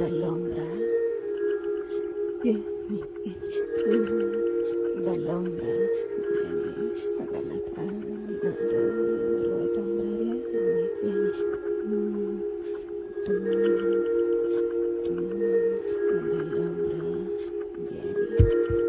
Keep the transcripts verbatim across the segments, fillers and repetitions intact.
dall'ombra, vieni, vieni, tu, dall'ombra, vieni, dalla tana d'oro ed ombra, vieni, vieni, tu, tu, tu, dall'ombra, vieni.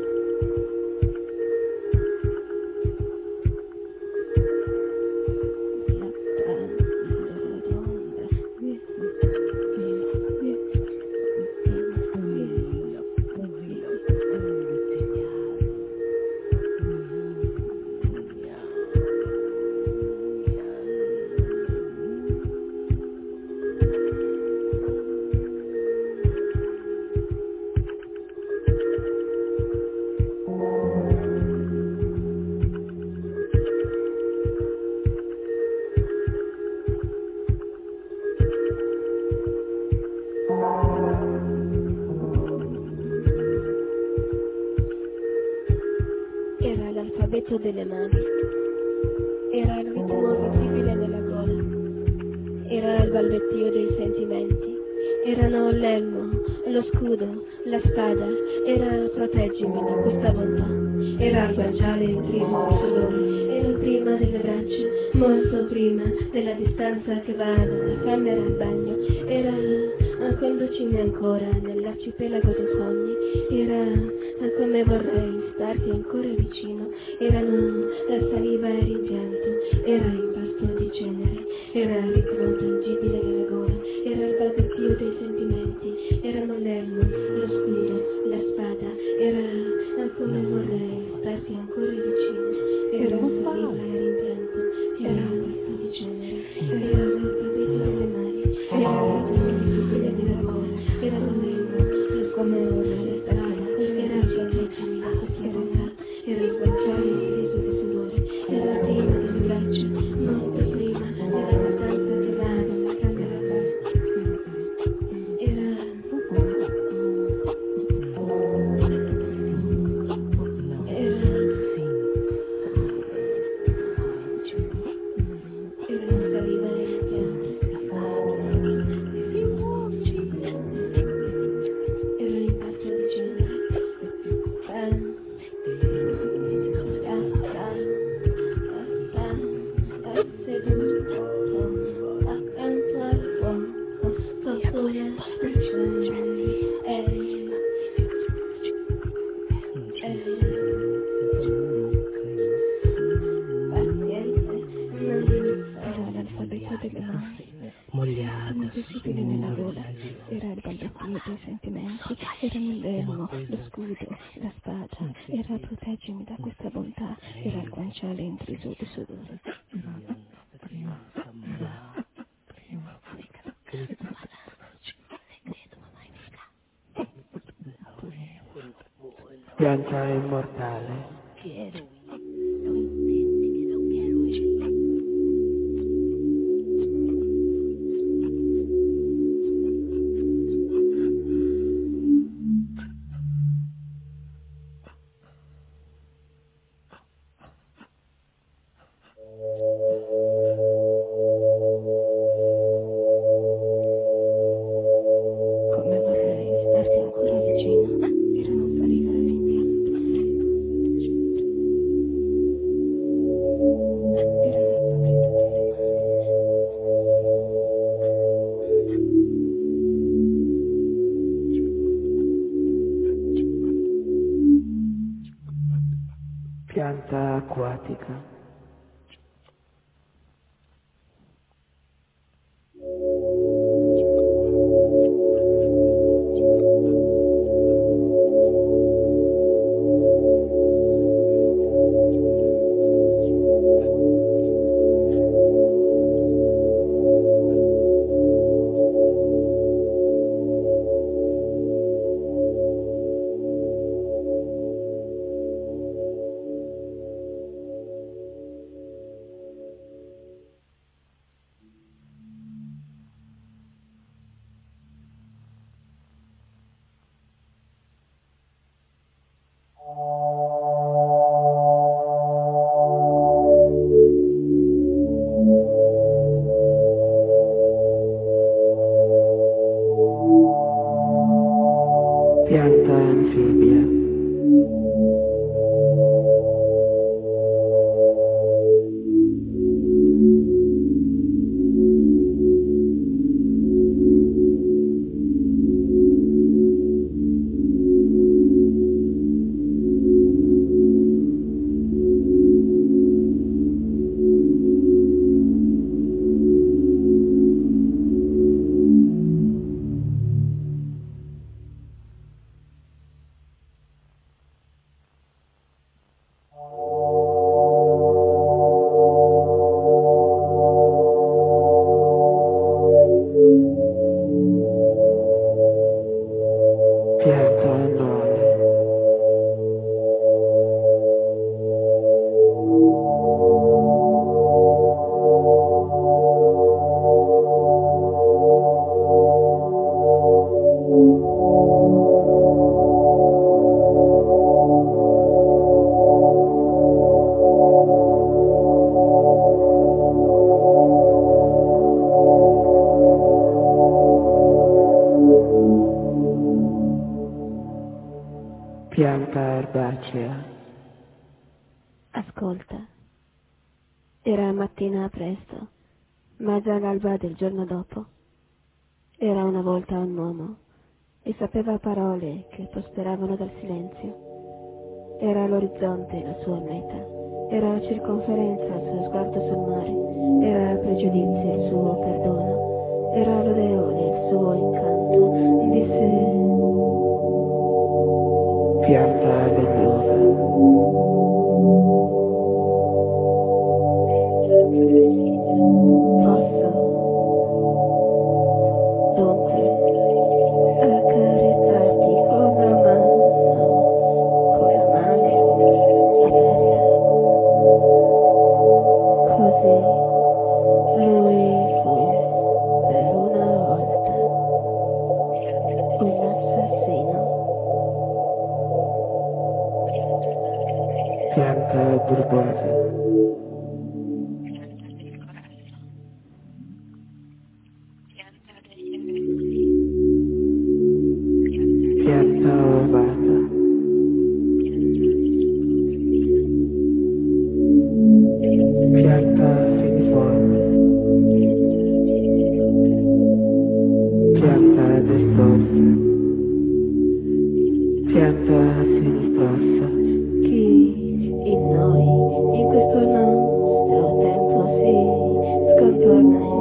Era l'alfabeto delle mani, era il ritmo visibile nella gola, era il balbettio dei sentimenti, erano l'elmo, lo scudo, la spada, era proteggimi da questa bontà, era il guanciale intriso di sudore, era prima delle braccia, molto prima della distanza che va dalla camera al bagno, era conducimi ancora nell'arcipelago dei sogni, era come vorrei starti ancora vicino, erano la saliva e il rimpianto, era impasto di cenere, era il ritmo tangibile della gola, era il balbettio dei sentimenti, erano l'elmo, lo scudo, la spada, era come vorrei starti ancora vicino, era la saliva e il rimpianto, era impasto di cenere, era l'alfabeto delle mani, era il ritmo visibile della gola, erano l'elmo, lo come vorrei starti era il proteggimi da questa bontà, era il guanciale inteso di sudore, era prima delle braccia, molto prima della distanza che va dalla camera al bagno. Era... Era... Era la saliva e il pianto. Era l'impasto di cenere. Visibile nella gola, era il balbettio dei sentimenti, erano l'elmo, lo scudo, la spada, era proteggimi da questa bontà, era il guanciale intriso di sudore. Pianta immortale. Come vorrei starti ancora vicino, erano saliva e rimpianto. Era l'alfabeto delle mani. Pianta acquatica. pianta anfibia. Pianta erbacea. Ascolta, era mattina presto, ma già l'alba del giorno dopo. Era una volta un uomo e sapeva parole che prosperavano dal silenzio. Era l'orizzonte la sua meta, era la circonferenza il suo sguardo sul mare, era il pregiudizio il suo perdono, era l'odeone il suo incanto. Disse: pianta legnosa. Posso dunque accarezzarti con la mano, con la mano aperta. Così lui fu per una volta un assassino. Pianta bulbosa. Pianta ovata. Pianta filiforme. Pianta destosa. Pianta sinistrosa. Chi in noi, in questo nostro tempo si scontorna e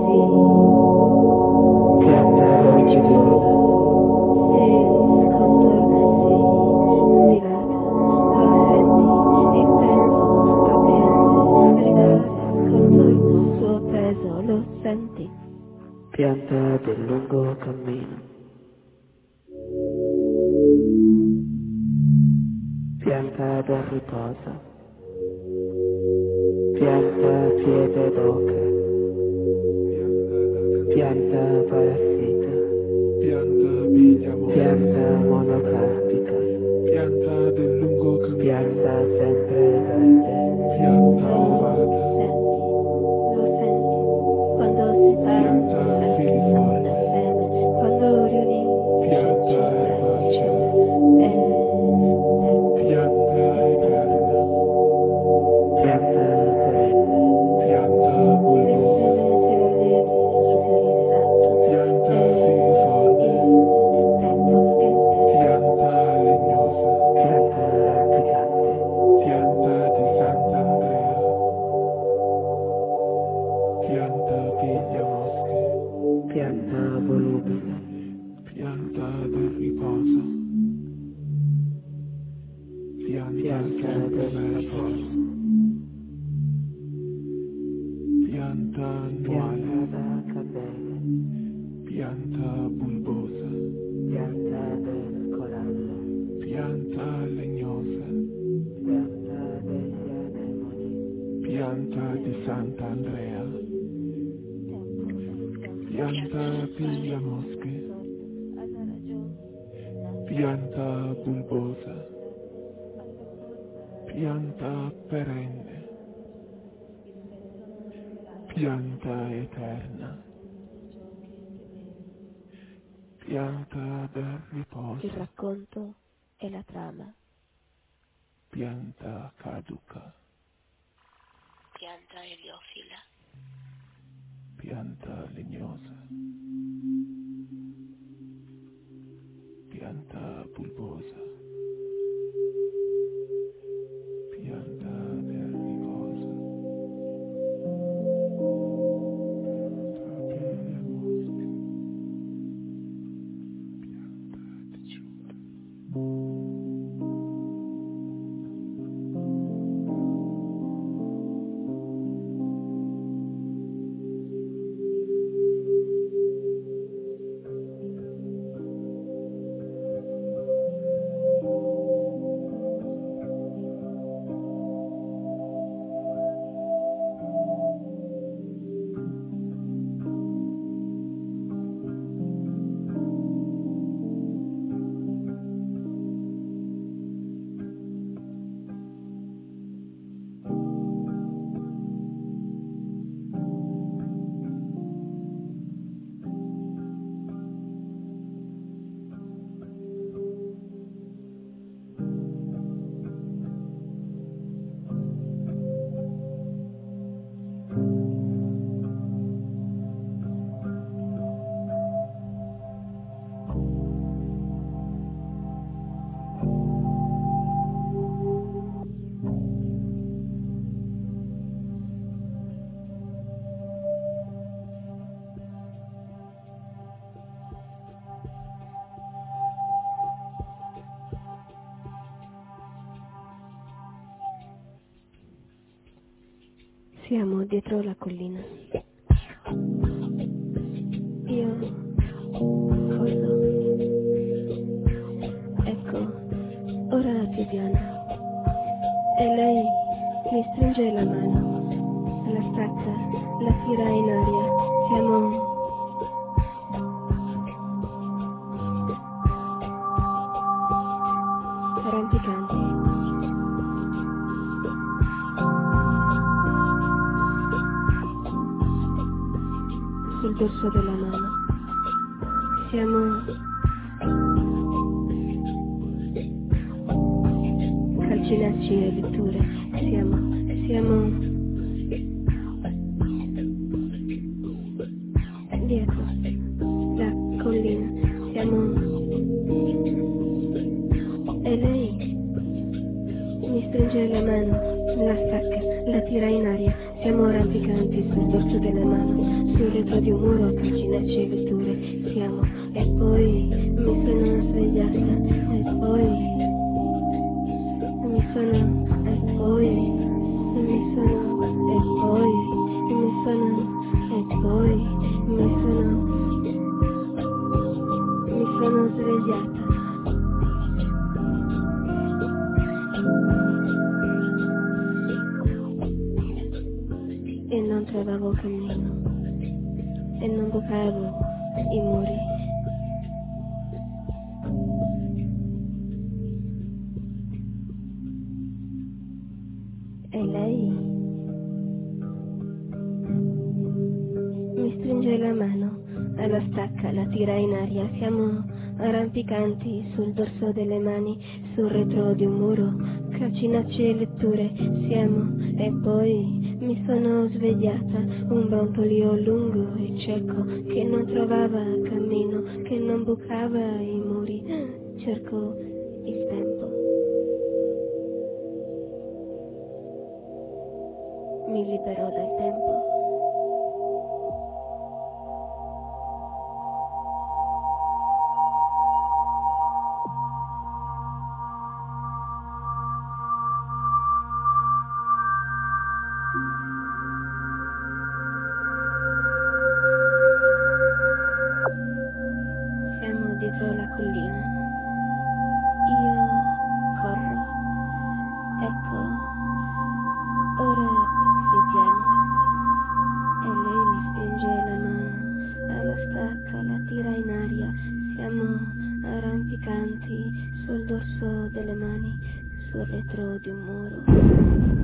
si Pianta longitudine. si scontorna e si dilata, lo senti, il tempo appiange, ridare contorno il suo peso, lo senti. Pianta del lungo cammino. Pianta del riposo. Pianta piede d'oca. Pianta parassita. Pianta pigliavoce, Pianta monocarpica. pianta del lungo cammino, Pianta sempre verde. pianta ovata, Senti, lo senti, quando si Pianta parla, filiforme, nel seme, quando riunisci pianta erbacea, e pianta eterna, Pianta perenne. pianta bulbosa, pianta filiforme, pianta legnosa, Pianta rampicante. pianta di Sant'Andrea, pianta pigliamosche, Pianta volubile. pianta del riposo, pianta Pianta sempre del verde, lavoro. pianta Pianta annuale, da candele. pianta bulbosa, Pianta del corallo. pianta legnosa, Pianta degli anemoni. pianta di Sant'Andrea, pianta pigliamosche, pianta bulbosa, pianta perenne, pianta eterna, Pianta del riposo. Il racconto e la trama. Pianta caduca. Pianta eliofila. Pianta legnosa. Pianta bulbosa. Pianta del riposo. Pianta mosche. Pianta diciuta. Siamo dietro la collina. Io corro. Ecco, ora più piano. E lei mi stringe la mano, la stacca, la tira in aria. Siamo arrampicanti. Sul dorso della mano. Siamo calcinacci e letture. Siamo, siamo dietro la collina. Siamo e lei mi stringe la mano, la stacca, la tira in aria. Siamo arrampicanti sul dorso della mano, sul retro di un muro, calcinacci e letture. Siamo, e poi mi sono svegliata, e poi mi sono, e poi mi sono, e poi mi sono, e poi mi sono, mi sono svegliata. E non trovavo cammino, e non bucavo i muri. E lei mi stringe la mano, alla stacca, la tira in aria. Siamo arrampicanti sul dorso delle mani, sul retro di un muro, calcinacci e letture. Siamo, e poi mi sono svegliata, un brontolio lungo e cieco che non trovava cammino, che non bucava i muri. Cerco il tempo. Mi libero dal tempo. Siamo dietro la collina. Io corro. Ecco, ora più piano. E lei mi stringe la mano, alla stacca, la tira in aria. Siamo arrampicanti sul dorso delle mani, sul retro di un muro.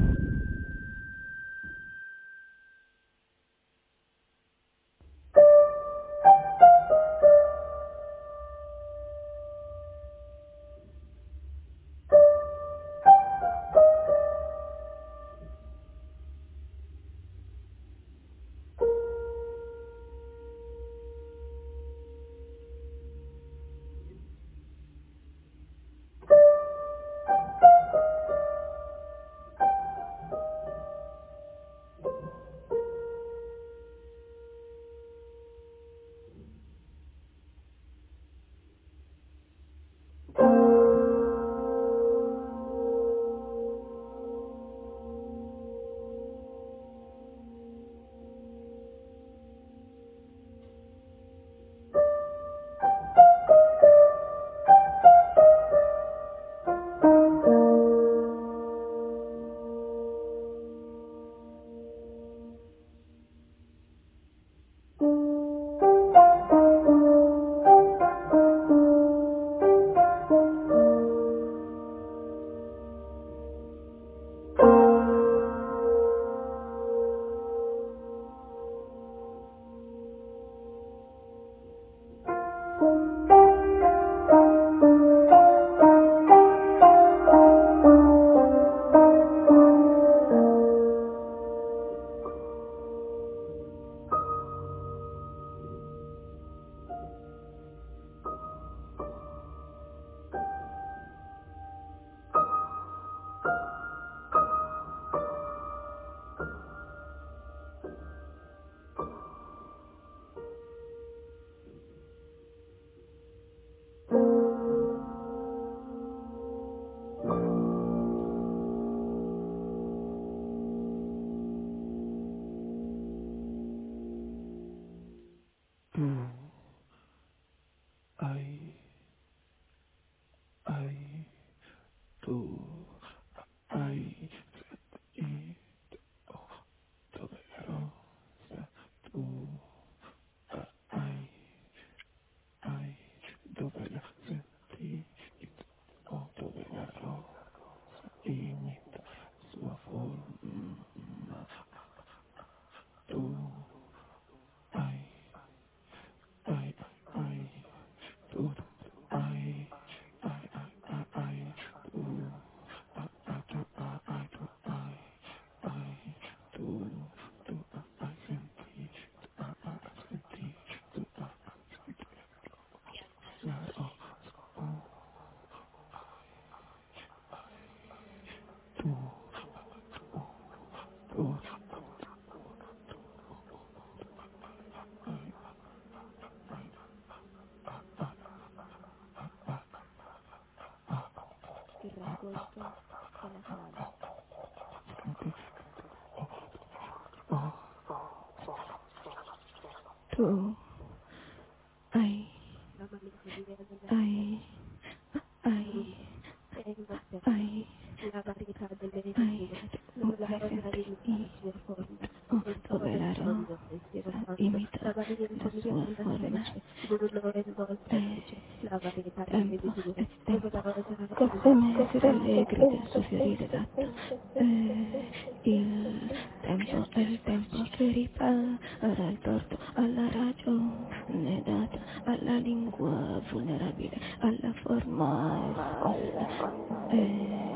è tempo che seme essere allegri del suo fiorire dato. Eh, il tempo è il tempo che ripara il torto alla ragione data, alla lingua vulnerabile, alla forma esposta. Eh,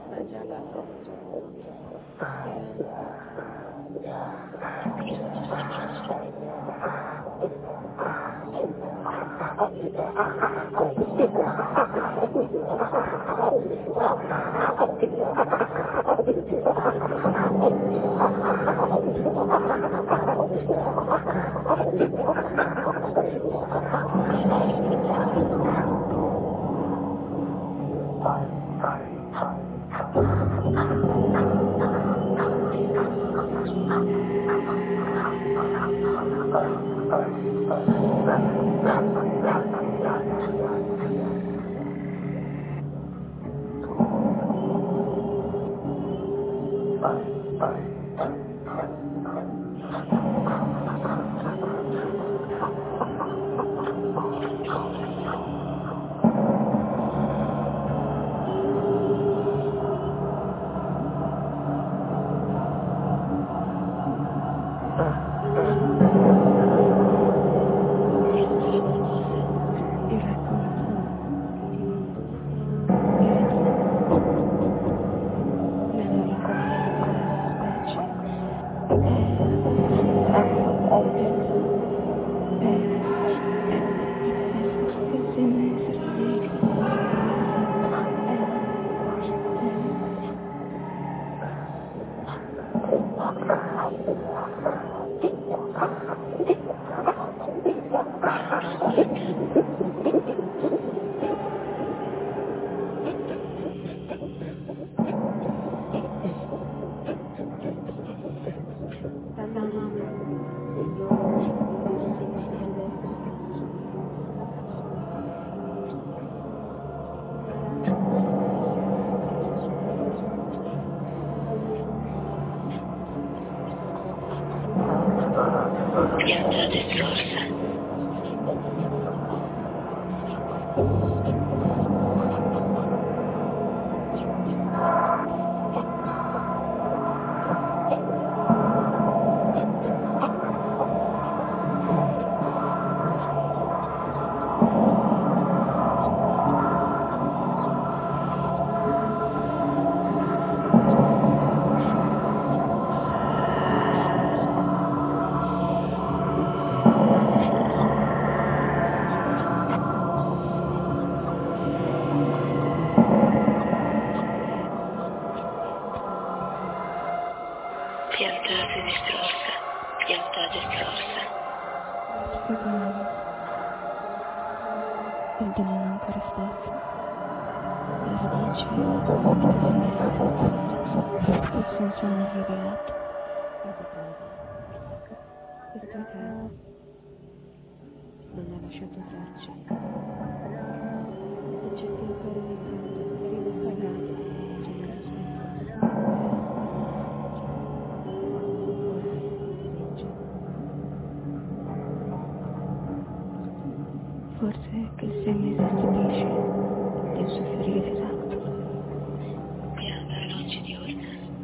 forse che il seme si stupisce del suo fiorire esatto. Pianta la noce diurna.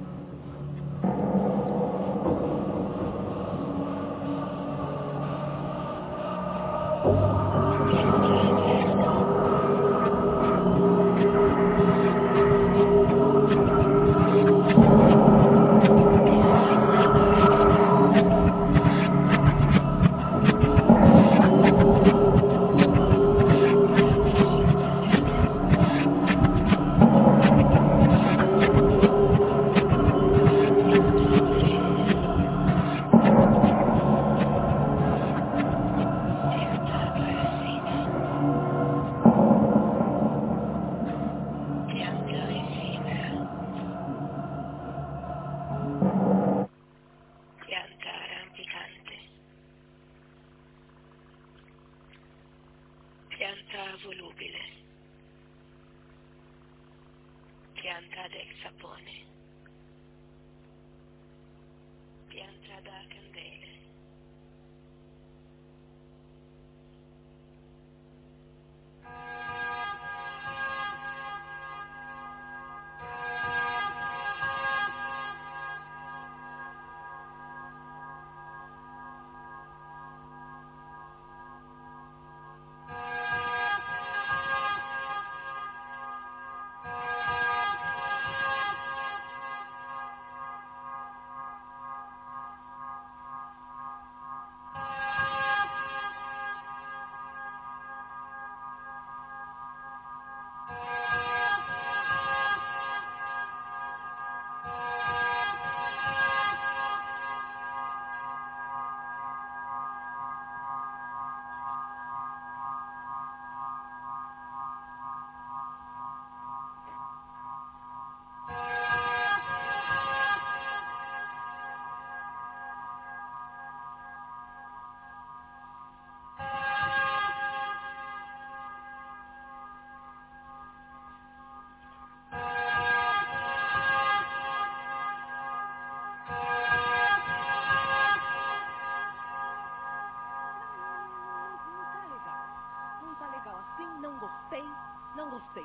Pianta volubile, pianta del sapone, pianta da candele,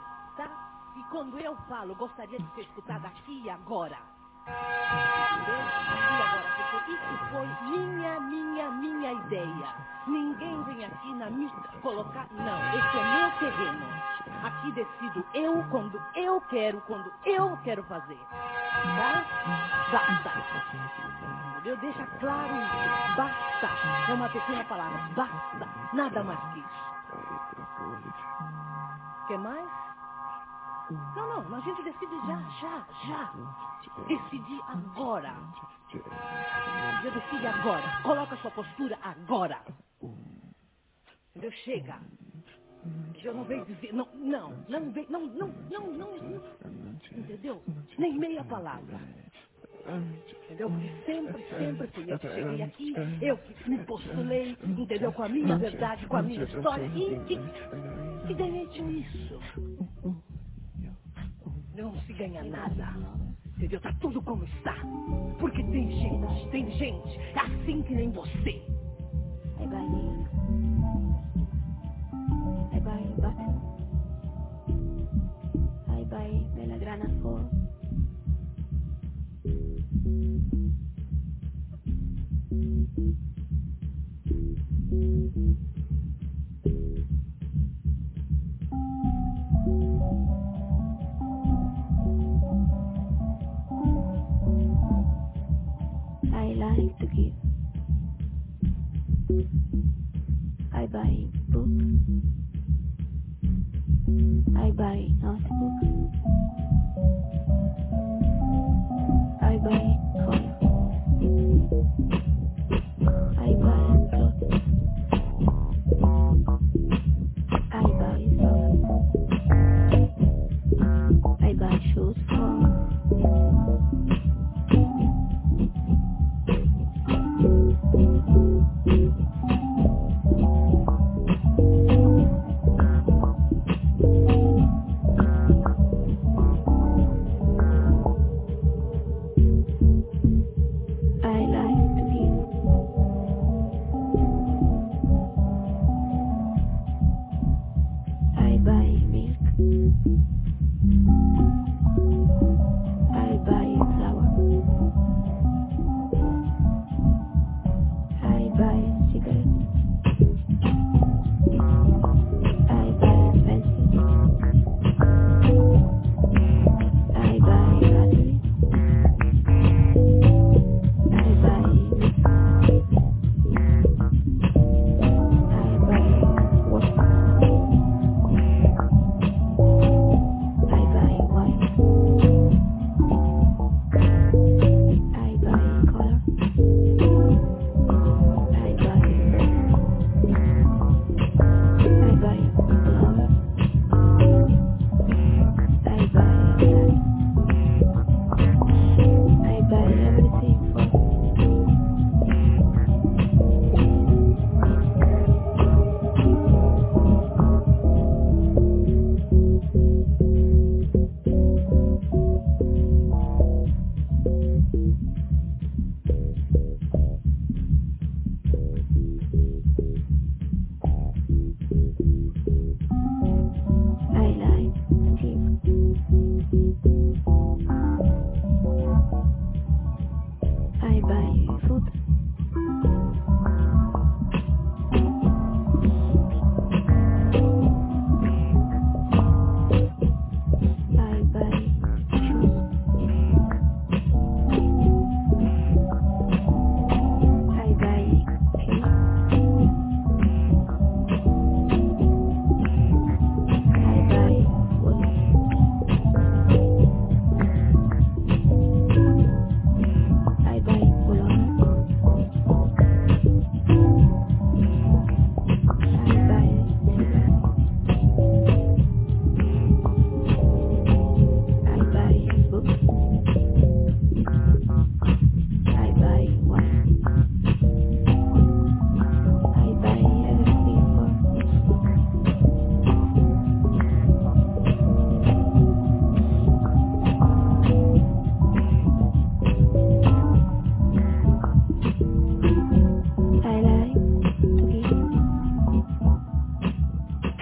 vocês, tá? E quando eu falo, gostaria de ser escutada aqui e agora. Entendeu? Aqui e agora, porque isso foi minha, minha, minha ideia. Ninguém vem aqui na minha colocar, não, esse é meu terreno. Aqui decido eu quando eu quero, quando eu quero fazer. Tá? Basta. Entendeu? Deixa claro isso. Basta. É uma pequena palavra. Basta. Nada mais que isso. Quer mais? Não, não. A gente decide já, já, já. Decide agora. Já decide agora. Coloca sua postura agora. Entendeu? Chega. Eu não venho dizer, não, não, não, vem, não, não, não, não, não, entendeu? Nem meia palavra. Entendeu? Porque sempre, sempre fui eu que cheguei aqui, eu que me postulei, entendeu? Com a minha verdade, com a minha história, e, e, e ganhei com isso. Não se ganha nada. Entendeu? Tá tudo como está. Porque tem gente, tem gente assim que nem você. Bye bye. Bye bye, button. Bye bye, Bella Grana Fall. I like to give. I buy book. I buy notebook. I buy phone. I buy clothes. I buy socks. I buy shoes for.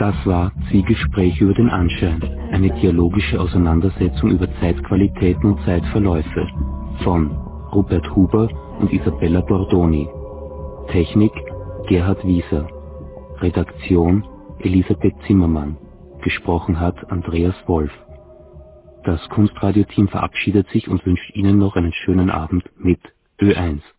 Das war Zwiegespräch über den Anschein, eine dialogische Auseinandersetzung über Zeitqualitäten und Zeitverläufe von Rupert Huber und Isabella Bordoni. Technik Gerhard Wieser. Redaktion Elisabeth Zimmermann. Gesprochen hat Andreas Wolf. Das Kunstradio-Team verabschiedet sich und wünscht Ihnen noch einen schönen Abend mit Ö eins.